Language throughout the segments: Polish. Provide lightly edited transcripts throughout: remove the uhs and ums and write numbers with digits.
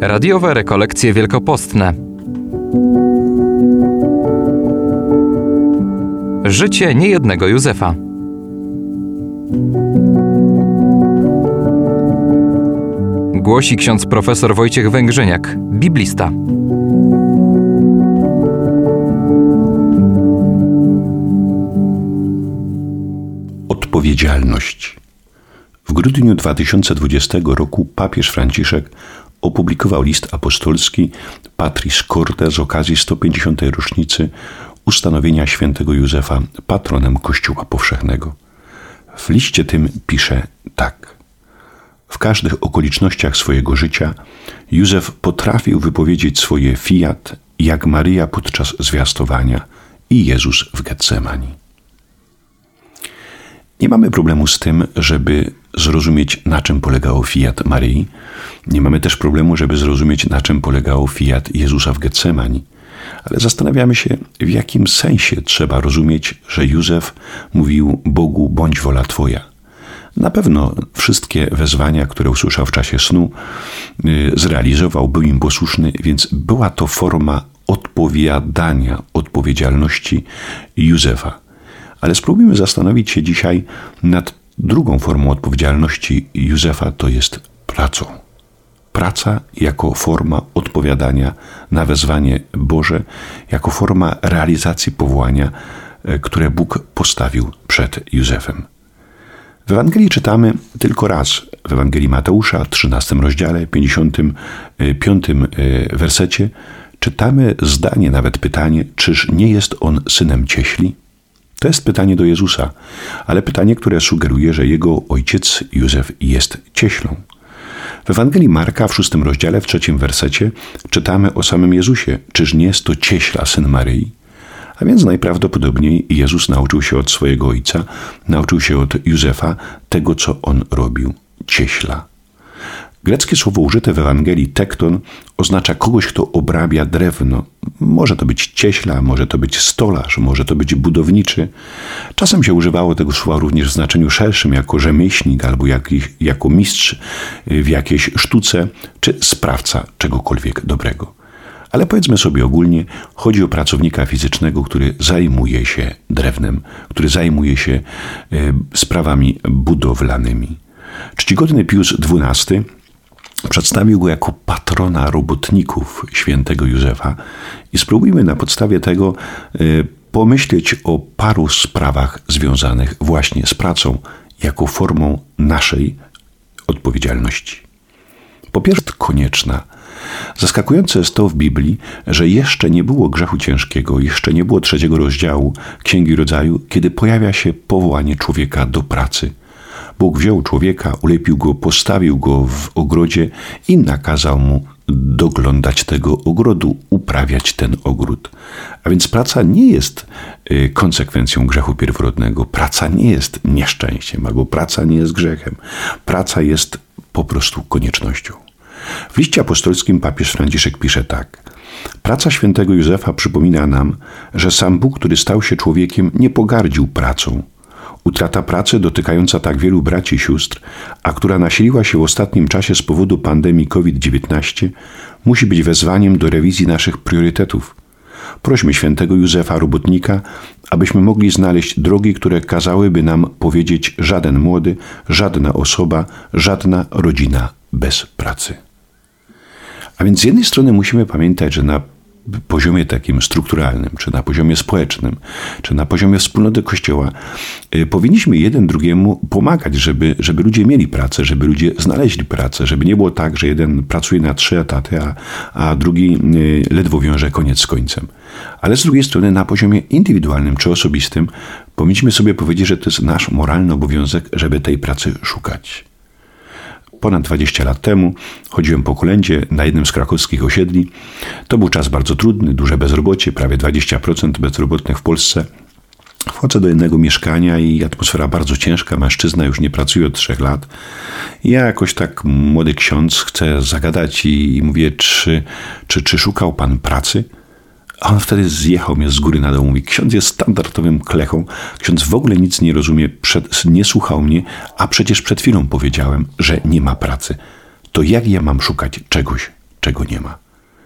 Radiowe rekolekcje wielkopostne. Życie niejednego Józefa. Głosi ksiądz profesor Wojciech Węgrzyniak, biblista. Odpowiedzialność. W grudniu 2020 roku papież Franciszek opublikował list apostolski Patris Corde z okazji 150. rocznicy ustanowienia świętego Józefa patronem Kościoła Powszechnego. W liście tym pisze tak. W każdych okolicznościach swojego życia Józef potrafił wypowiedzieć swoje fiat, jak Maryja podczas zwiastowania i Jezus w Getsemani. Nie mamy problemu z tym, żeby zrozumieć, na czym polegało fiat Maryi. Nie mamy też problemu, żeby zrozumieć, na czym polegało fiat Jezusa w Getsemani. Ale zastanawiamy się, w jakim sensie trzeba rozumieć, że Józef mówił Bogu, bądź wola Twoja. Na pewno wszystkie wezwania, które usłyszał w czasie snu, zrealizował, był im posłuszny, więc była to forma odpowiadania, odpowiedzialności Józefa. Ale spróbujmy zastanowić się dzisiaj nad drugą formą odpowiedzialności Józefa, to jest pracą. Praca jako forma odpowiadania na wezwanie Boże, jako forma realizacji powołania, które Bóg postawił przed Józefem. W Ewangelii czytamy tylko raz, w Ewangelii Mateusza, 13 rozdziale, 55 wersecie, czytamy zdanie, nawet pytanie, czyż nie jest on synem cieśli? To jest pytanie do Jezusa, ale pytanie, które sugeruje, że jego ojciec Józef jest cieślą. W Ewangelii Marka w 6 rozdziale, w 3 wersecie czytamy o samym Jezusie. Czyż nie jest to cieśla, syn Maryi? A więc najprawdopodobniej Jezus nauczył się od swojego ojca, nauczył się od Józefa tego, co on robił. Cieśla. Greckie słowo użyte w Ewangelii tekton oznacza kogoś, kto obrabia drewno. Może to być cieśla, może to być stolarz, może to być budowniczy. Czasem się używało tego słowa również w znaczeniu szerszym, jako rzemieślnik albo jako mistrz w jakiejś sztuce, czy sprawca czegokolwiek dobrego. Ale powiedzmy sobie ogólnie, chodzi o pracownika fizycznego, który zajmuje się drewnem, który zajmuje się sprawami budowlanymi. Czcigodny Pius XII przedstawił go jako patrona robotników świętego Józefa i spróbujmy na podstawie tego pomyśleć o paru sprawach związanych właśnie z pracą jako formą naszej odpowiedzialności. Po pierwsze, konieczna. Zaskakujące jest to w Biblii, że jeszcze nie było grzechu ciężkiego, jeszcze nie było 3 rozdziału Księgi Rodzaju, kiedy pojawia się powołanie człowieka do pracy. Bóg wziął człowieka, ulepił go, postawił go w ogrodzie i nakazał mu doglądać tego ogrodu, uprawiać ten ogród. A więc praca nie jest konsekwencją grzechu pierworodnego. Praca nie jest nieszczęściem, albo praca nie jest grzechem. Praca jest po prostu koniecznością. W liście apostolskim papież Franciszek pisze tak. Praca świętego Józefa przypomina nam, że sam Bóg, który stał się człowiekiem, nie pogardził pracą. Utrata pracy dotykająca tak wielu braci i sióstr, a która nasiliła się w ostatnim czasie z powodu pandemii COVID-19, musi być wezwaniem do rewizji naszych priorytetów. Prośmy świętego Józefa Robotnika, abyśmy mogli znaleźć drogi, które kazałyby nam powiedzieć żaden młody, żadna osoba, żadna rodzina bez pracy. A więc z jednej strony musimy pamiętać, że na poziomie takim strukturalnym, czy na poziomie społecznym, czy na poziomie wspólnoty Kościoła powinniśmy jeden drugiemu pomagać, żeby ludzie mieli pracę, żeby ludzie znaleźli pracę, żeby nie było tak, że jeden pracuje na 3 etaty, a drugi ledwo wiąże koniec z końcem. Ale z drugiej strony na poziomie indywidualnym czy osobistym powinniśmy sobie powiedzieć, że to jest nasz moralny obowiązek, żeby tej pracy szukać. Ponad 20 lat temu chodziłem po kolędzie na jednym z krakowskich osiedli. To był czas bardzo trudny, duże bezrobocie, prawie 20% bezrobotnych w Polsce. Wchodzę do jednego mieszkania i atmosfera bardzo ciężka, mężczyzna już nie pracuje od 3 lat. Ja jakoś tak, młody ksiądz, chcę zagadać i mówię, czy szukał pan pracy? A on wtedy zjechał mnie z góry na dół. Mówi, ksiądz jest standardowym klechą. Ksiądz w ogóle nic nie rozumie, nie słuchał mnie, a przecież przed chwilą powiedziałem, że nie ma pracy. To jak ja mam szukać czegoś czego nie ma.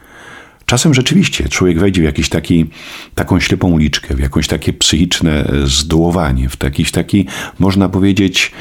Czasem rzeczywiście człowiek wejdzie w taką ślepą uliczkę, w jakieś takie psychiczne zdołowanie, w taki można powiedzieć,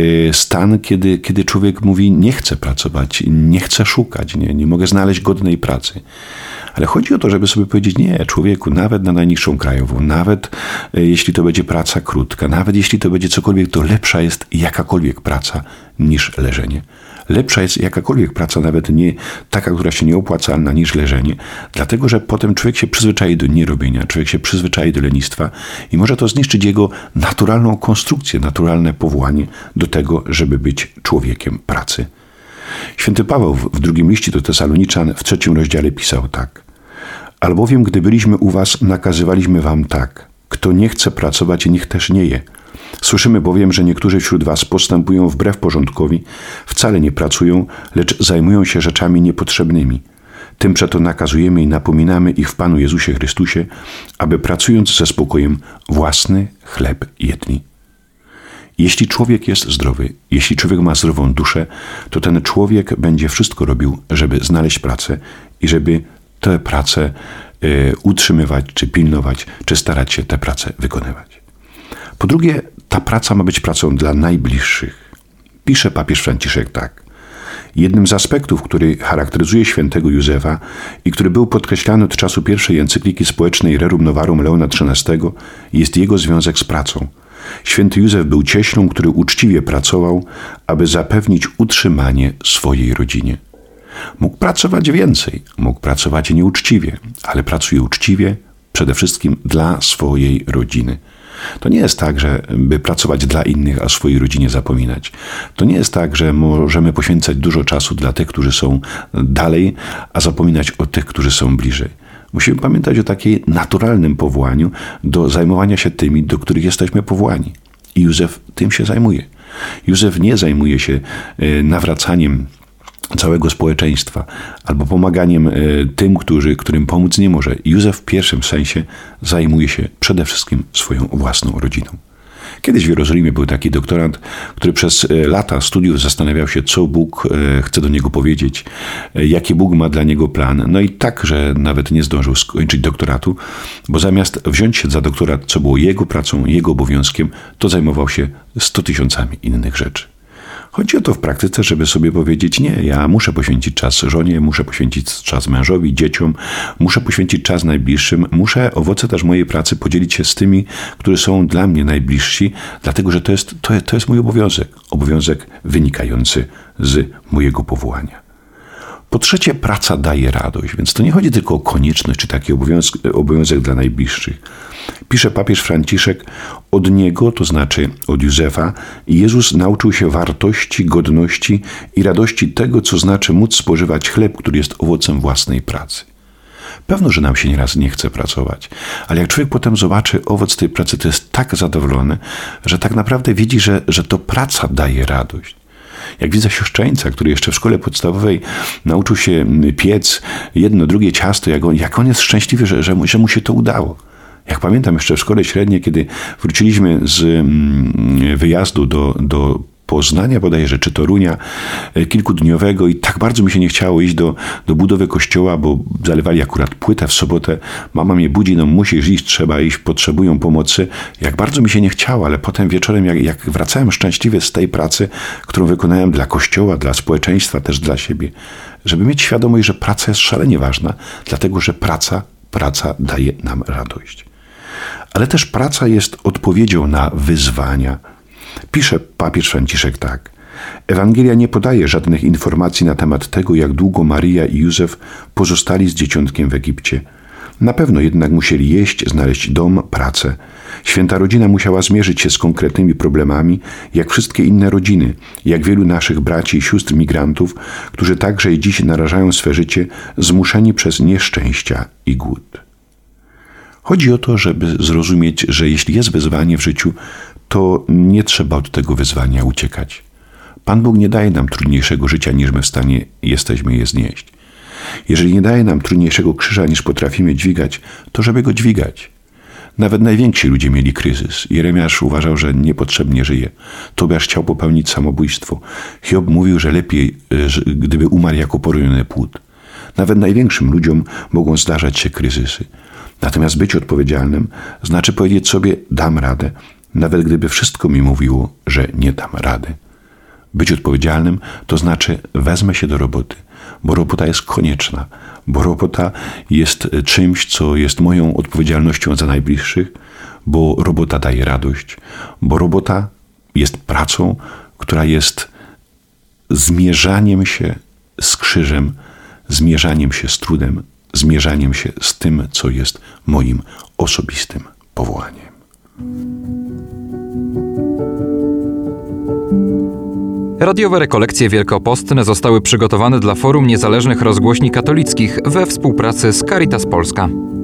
stan, kiedy człowiek mówi, nie chce pracować, nie chce szukać, nie mogę znaleźć godnej pracy. Ale chodzi o to, żeby sobie powiedzieć, nie, człowieku, nawet na najniższą krajową, nawet jeśli to będzie praca krótka, nawet jeśli to będzie cokolwiek, to lepsza jest jakakolwiek praca niż leżenie. Lepsza jest jakakolwiek praca, nawet nie taka, która się nie opłacalna, niż leżenie, dlatego że potem człowiek się przyzwyczai do nierobienia, człowiek się przyzwyczai do lenistwa i może to zniszczyć jego naturalną konstrukcję, naturalne powołanie do tego, żeby być człowiekiem pracy. Święty Paweł w drugim liście do Tesaloniczan w 3 rozdziale pisał tak: albowiem gdy byliśmy u was, nakazywaliśmy wam tak: kto nie chce pracować, niech też nie je. Słyszymy bowiem, że niektórzy wśród was postępują wbrew porządkowi, wcale nie pracują, lecz zajmują się rzeczami niepotrzebnymi. Tym przeto nakazujemy i napominamy ich w Panu Jezusie Chrystusie, aby pracując ze spokojem własny chleb jedli. Jeśli człowiek jest zdrowy, jeśli człowiek ma zdrową duszę, to ten człowiek będzie wszystko robił, żeby znaleźć pracę i żeby tę pracę utrzymywać, czy pilnować, czy starać się tę pracę wykonywać. Po drugie, ta praca ma być pracą dla najbliższych. Pisze papież Franciszek tak: jednym z aspektów, który charakteryzuje świętego Józefa i który był podkreślany od czasu pierwszej encykliki społecznej Rerum Novarum Leona XIII, jest jego związek z pracą. Święty Józef był cieślą, który uczciwie pracował, aby zapewnić utrzymanie swojej rodzinie. Mógł pracować więcej, mógł pracować nieuczciwie, ale pracuje uczciwie przede wszystkim dla swojej rodziny. To nie jest tak, że by pracować dla innych, a o swojej rodzinie zapominać. To nie jest tak, że możemy poświęcać dużo czasu dla tych, którzy są dalej, a zapominać o tych, którzy są bliżej. Musimy pamiętać o takim naturalnym powołaniu do zajmowania się tymi, do których jesteśmy powołani. I Józef tym się zajmuje. Józef nie zajmuje się nawracaniem całego społeczeństwa albo pomaganiem tym, którym pomóc nie może. Józef w pierwszym sensie zajmuje się przede wszystkim swoją własną rodziną. Kiedyś w Jerozolimie był taki doktorant, który przez lata studiów zastanawiał się, co Bóg chce do niego powiedzieć, jaki Bóg ma dla niego plan. No i tak, że nawet nie zdążył skończyć doktoratu, bo zamiast wziąć się za doktorat, co było jego pracą, jego obowiązkiem, to zajmował się 100 000 innych rzeczy. Chodzi o to w praktyce, żeby sobie powiedzieć, nie, ja muszę poświęcić czas żonie, muszę poświęcić czas mężowi, dzieciom, muszę poświęcić czas najbliższym, muszę owoce też mojej pracy podzielić się z tymi, którzy są dla mnie najbliżsi, dlatego że to jest mój obowiązek wynikający z mojego powołania. Po trzecie, praca daje radość, więc to nie chodzi tylko o konieczność, czy taki obowiązek dla najbliższych. Pisze papież Franciszek, od niego, to znaczy od Józefa, Jezus nauczył się wartości, godności i radości tego, co znaczy móc spożywać chleb, który jest owocem własnej pracy. Pewno, że nam się nieraz nie chce pracować, ale jak człowiek potem zobaczy owoc tej pracy, to jest tak zadowolony, że tak naprawdę widzi, że to praca daje radość. Jak widzę siostrzeńca, który jeszcze w szkole podstawowej nauczył się piec jedno, drugie ciasto, jak on jest szczęśliwy, że mu się to udało. Jak pamiętam jeszcze w szkole średniej, kiedy wróciliśmy z wyjazdu do Poznania bodajże, czy Torunia, kilkudniowego i tak bardzo mi się nie chciało iść do budowy kościoła, bo zalewali akurat płytę w sobotę. Mama mnie budzi, no musisz iść, trzeba iść, potrzebują pomocy. Jak bardzo mi się nie chciało, ale potem wieczorem, jak wracałem szczęśliwy z tej pracy, którą wykonałem dla kościoła, dla społeczeństwa, też dla siebie, żeby mieć świadomość, że praca jest szalenie ważna, dlatego że praca daje nam radość. Ale też praca jest odpowiedzią na wyzwania. Pisze papież Franciszek tak: Ewangelia nie podaje żadnych informacji na temat tego, jak długo Maryja i Józef pozostali z dzieciątkiem w Egipcie. Na pewno jednak musieli jeść, znaleźć dom, pracę. Święta rodzina musiała zmierzyć się z konkretnymi problemami, jak wszystkie inne rodziny, jak wielu naszych braci i sióstr migrantów, którzy także i dziś narażają swe życie, zmuszeni przez nieszczęścia i głód. Chodzi o to, żeby zrozumieć, że jeśli jest wyzwanie w życiu, to nie trzeba od tego wyzwania uciekać. Pan Bóg nie daje nam trudniejszego życia, niż my w stanie jesteśmy je znieść. Jeżeli nie daje nam trudniejszego krzyża, niż potrafimy dźwigać, to żeby go dźwigać. Nawet najwięksi ludzie mieli kryzys. Jeremiasz uważał, że niepotrzebnie żyje. Tobiasz chciał popełnić samobójstwo. Hiob mówił, że lepiej, gdyby umarł jako poroniony płód. Nawet największym ludziom mogą zdarzać się kryzysy. Natomiast być odpowiedzialnym znaczy powiedzieć sobie: dam radę, nawet gdyby wszystko mi mówiło, że nie dam rady. Być odpowiedzialnym to znaczy wezmę się do roboty, bo robota jest konieczna, bo robota jest czymś, co jest moją odpowiedzialnością za najbliższych, bo robota daje radość, bo robota jest pracą, która jest zmierzaniem się z krzyżem, zmierzaniem się z trudem, zmierzaniem się z tym, co jest moim osobistym powołaniem. Radiowe rekolekcje wielkopostne zostały przygotowane dla Forum Niezależnych Rozgłośni Katolickich we współpracy z Caritas Polska.